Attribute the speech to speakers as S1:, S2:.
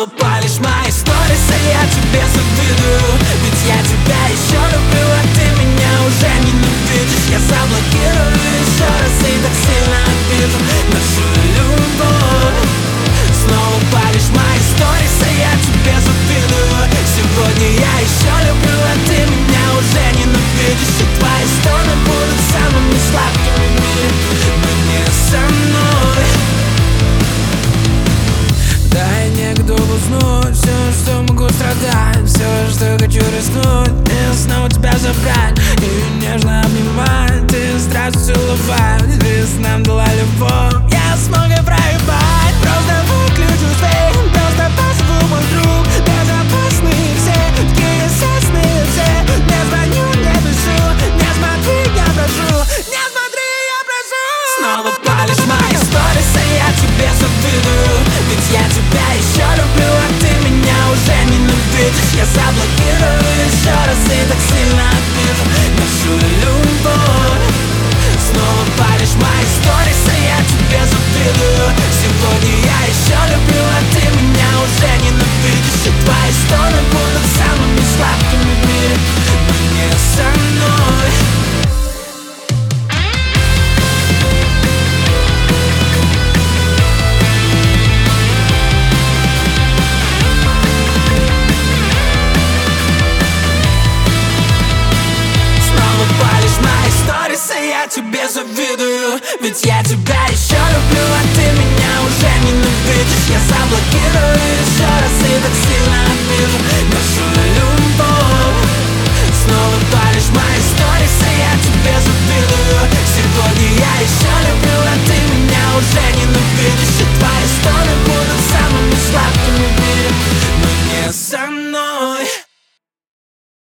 S1: Снова палишь мои сторисы, я тебе завидую. Ведь я тебя еще люблю, а ты меня уже ненавидишь. Я заблокирую еще раз и так сильно обижу нашу любовь. Снова палишь мои сторисы, я тебе завидую. Сегодня я еще люблю, а ты меня уже ненавидишь. И твои стоны будут самыми сладкими в мире, но не со мной. Дай негде уснуть, все, что могу страдать, все, что хочу рискнуть, и снова тебя забрать и нежно обнимать, и страстно целовать. Ты нам дала любовь, я смог и проебать. Просто выключу свет, просто позову мой друг. Безопасные все, такие естественные все. Не звоню, не пишу, не смотри, я прошу, не смотри, я прошу. Снова палишь мои сторисы, я тебе завидую. Ведь я тебя еще люблю, а ты меня уже ненавидишь. Я заблокирую еще раз и так сильно обижу нашу любовь. Снова палишь мои сторисы, я тебе завидую. Сегодня я еще люблю, а ты меня уже ненавидишь. И твои стоны будут самыми сладкими в мире, но не со мной. Палишь мои сторисы, я тебе завидую. Ведь я тебя еще люблю, а ты меня уже ненавидишь. Я заблокирую еще раз и так сильно обижу нашу